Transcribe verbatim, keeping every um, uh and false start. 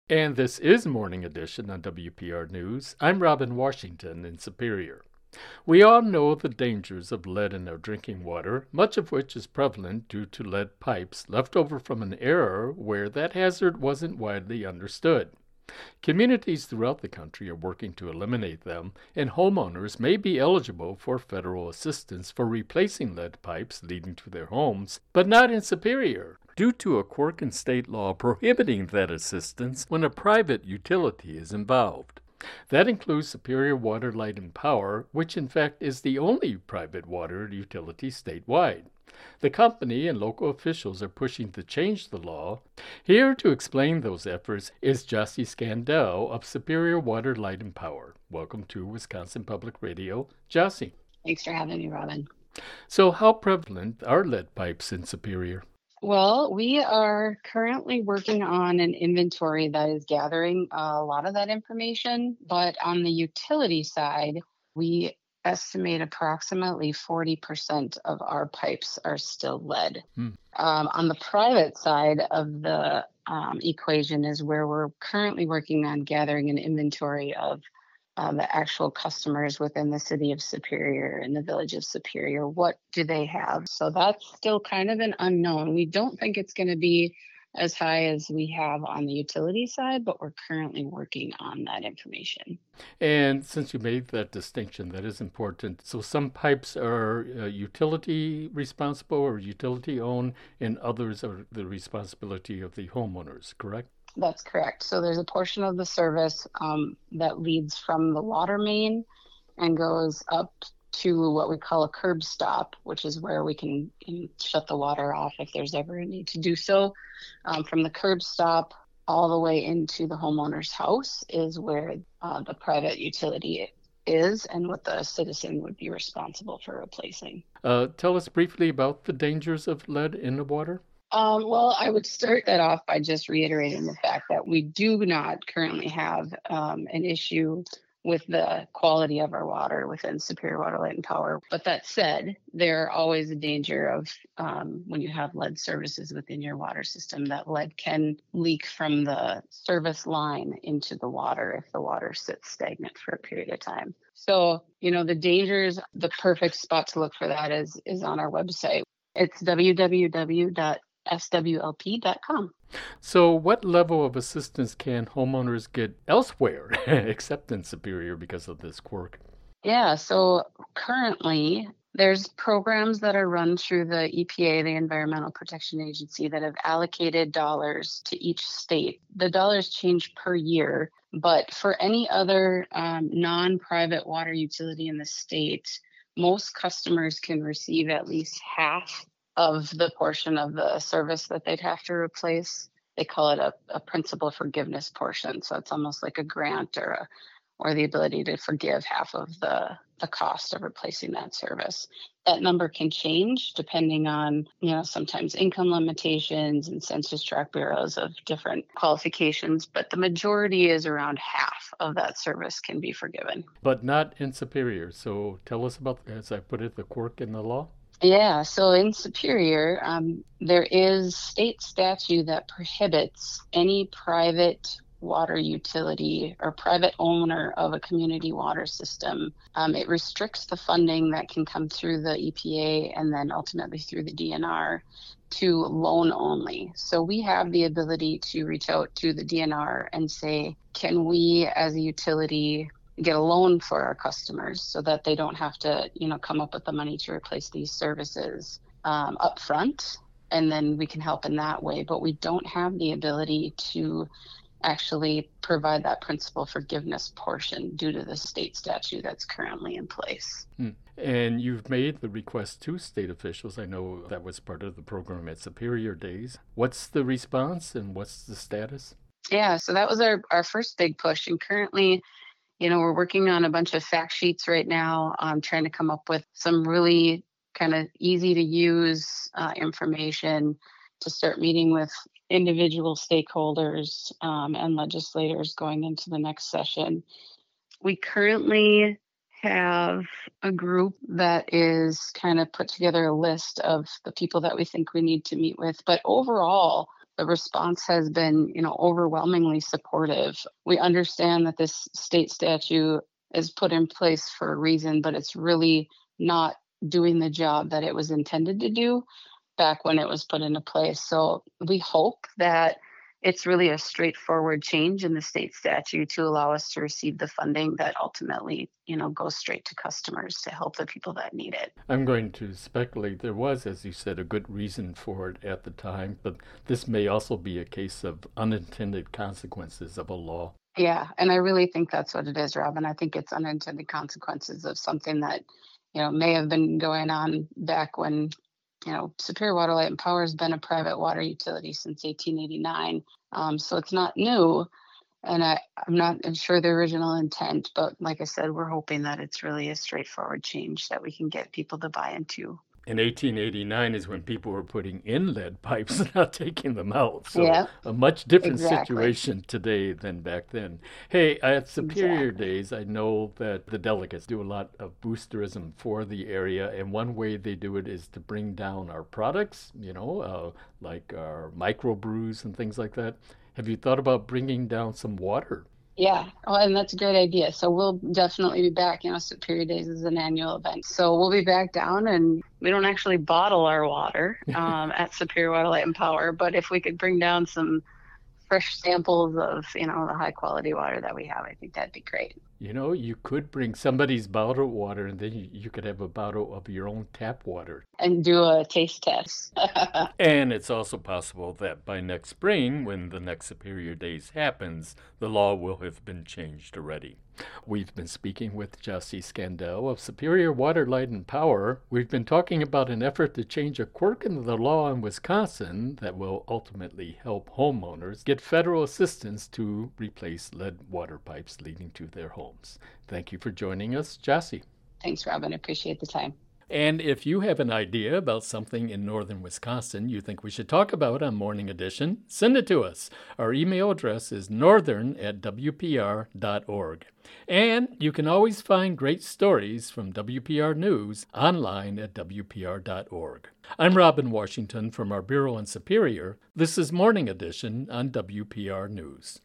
And this is Morning Edition on W P R News. I'm Robin Washington in Superior. We all know the dangers of lead in our drinking water, much of which is prevalent due to lead pipes left over from an era where that hazard wasn't widely understood. Communities throughout the country are working to eliminate them, and homeowners may be eligible for federal assistance for replacing lead pipes leading to their homes, but not in Superior, due to a quirk in state law prohibiting that assistance when a private utility is involved. That includes Superior Water, Light, and Power, which in fact is the only private water utility statewide. The company and local officials are pushing to change the law. Here to explain those efforts is Jassy Scandell of Superior Water, Light, and Power. Welcome to Wisconsin Public Radio, Jassy. Thanks for having me, Robin. So how prevalent are lead pipes in Superior? Well, we are currently working on an inventory that is gathering a lot of that information, but on the utility side, we estimate approximately forty percent of our pipes are still lead. Hmm. Um, on the private side of the um, equation is where we're currently working on gathering an inventory of uh, the actual customers within the city of Superior and the village of Superior. What do they have? So that's still kind of an unknown. We don't think it's going to be as high as we have on the utility side, but we're currently working on that information. And since you made that distinction, that is important. So some pipes are uh, utility responsible or utility owned, and others are the responsibility of the homeowners, correct? That's correct. So there's a portion of the service um, that leads from the water main and goes up to what we call a curb stop, which is where we can, can shut the water off if there's ever a need to do so. Um, from the curb stop all the way into the homeowner's house is where uh, the private utility is and what the citizen would be responsible for replacing. Uh, tell us briefly about the dangers of lead in the water. Um, well, I would start that off by just reiterating the fact that we do not currently have um, an issue with the quality of our water within Superior Water, Light, and Power. But that said, there are always a danger of um, when you have lead services within your water system, that lead can leak from the service line into the water if the water sits stagnant for a period of time. So, you know, the dangers, the perfect spot to look for that is, is on our website. It's w w w dot s w l p dot com. So, what level of assistance can homeowners get elsewhere except in Superior because of this quirk? Yeah, so currently there's programs that are run through the E P A, the Environmental Protection Agency, that have allocated dollars to each state. The dollars change per year, but for any other um, non-private water utility in the state, most customers can receive at least half of the portion of the service that they'd have to replace. They call it a, a principal forgiveness portion. So it's almost like a grant or a, or the ability to forgive half of the, the cost of replacing that service. That number can change depending on, you know, sometimes income limitations and census tract bureaus of different qualifications, but the majority is around half of that service can be forgiven. But not in Superior. So, tell us about, as I put it, the quirk in the law. Yeah, so in Superior, um, there is state statute that prohibits any private water utility or private owner of a community water system. Um, it restricts the funding that can come through the E P A and then ultimately through the D N R to loan only. So we have the ability to reach out to the D N R and say, can we as a utility get a loan for our customers so that they don't have to, you know, come up with the money to replace these services um, up front, and then we can help in that way. But we don't have the ability to actually provide that principal forgiveness portion due to the state statute that's currently in place. Hmm. And you've made the request to state officials. I know that was part of the program at Superior Days. What's the response and what's the status? Yeah, so that was our, our first big push. And currently, you know, we're working on a bunch of fact sheets right now, um, trying to come up with some really kind of easy to use uh, information to start meeting with individual stakeholders um, and legislators going into the next session. We currently have a group that is kind of put together a list of the people that we think we need to meet with. But overall, the response has been, you know, overwhelmingly supportive. We understand that this state statute is put in place for a reason, but it's really not doing the job that it was intended to do back when it was put into place. So we hope that it's really a straightforward change in the state statute to allow us to receive the funding that ultimately, you know, goes straight to customers to help the people that need it. I'm going to speculate there was, as you said, a good reason for it at the time, but this may also be a case of unintended consequences of a law. Yeah, and I really think that's what it is, Robin. I think it's unintended consequences of something that, you know, may have been going on back when, you know, Superior Water, Light, and Power has been a private water utility since eighteen eighty-nine. Um, so it's not new, and I, I'm not sure the original intent, but like I said, we're hoping that it's really a straightforward change that we can get people to buy into. In eighteen eighty-nine is when people were putting in lead pipes, not taking them out. So Yeah, a much different exactly. situation today than back then. Hey, at Superior Exactly. Days, I know that the delegates do a lot of boosterism for the area, and one way they do it is to bring down our products, you know, uh, like our microbrews and things like that. Have you thought about bringing down some water? Yeah, well, and that's a great idea. So we'll definitely be back. You know, Superior Days is an annual event. So we'll be back down, and we don't actually bottle our water um, at Superior Water, Light, and Power. But if we could bring down some fresh samples of, you know, the high quality water that we have, I think that'd be great. You know, you could bring somebody's bottled water, and then you, you could have a bottle of your own tap water. And do a taste test. And it's also possible that by next spring, when the next Superior Days happens, the law will have been changed already. We've been speaking with Jassy Scandell of Superior Water, Light, and Power. We've been talking about an effort to change a quirk in the law in Wisconsin that will ultimately help homeowners get federal assistance to replace lead water pipes leading to their homes. Thank you for joining us, Jassy. Thanks, Robin. I appreciate the time. And if you have an idea about something in northern Wisconsin you think we should talk about on Morning Edition, send it to us. Our email address is northern at w p r dot org. And you can always find great stories from W P R News online at w p r dot org. I'm Robin Washington from our Bureau in Superior. This is Morning Edition on W P R News.